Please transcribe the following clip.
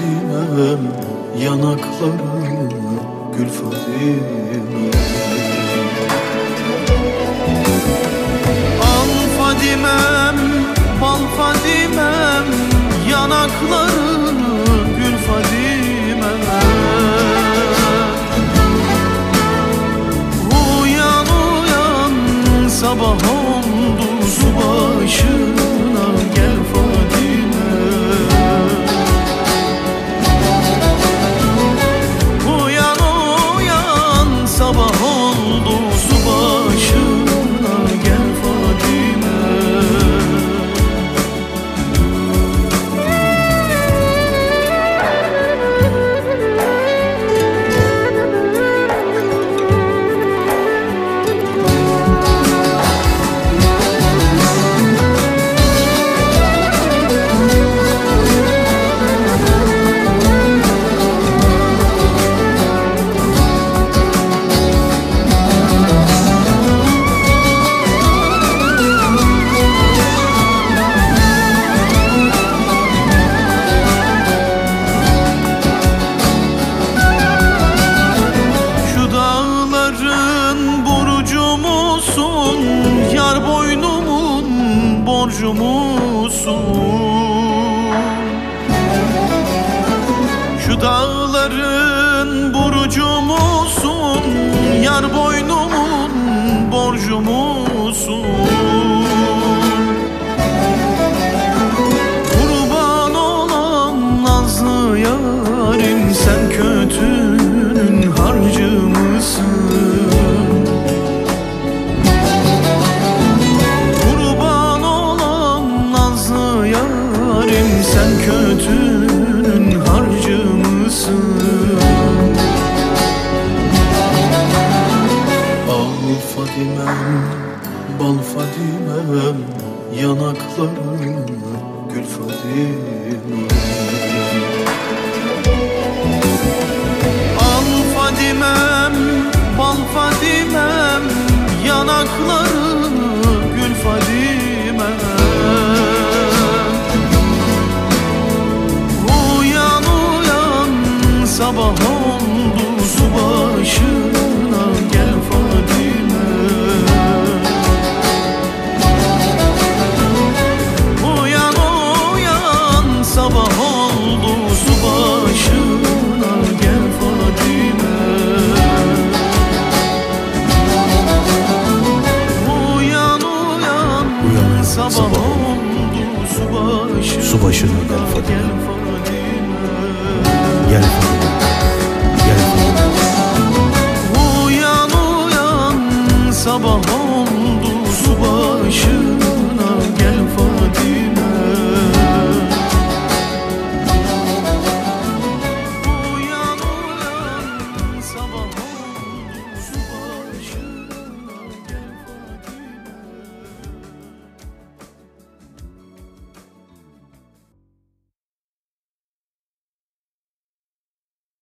Fadimem, yanakları gül Fadimem. Al Fadimem, bal Fadimem, yanakları gül Fadimem. Uyan uyan, sabah oldu, su başına gel Fadime. Uyan uyan, sabah oldu, su başına gel Fadime. Yar boynumun borcu musun? Şu dağların burcu musun? Yar boynumun borcu musun? Kurban olan nazlı yarim, sen kötünün harcı mısın? Sen kötünün harcı mısın? Al Fadimem, bal Fadimem, yanakları gül Fadimem. Al Fadimem, bal Fadimem, yanakları gül Fadimem. Sabah oldu, su başına gel Fadime. Uyan uyan, sabah oldu, su başına gel Fadime. Uyan uyan, sabah oldu, su başına gel Fadime. Gel Fadime. Uyan uyan, sabah oldu, su başı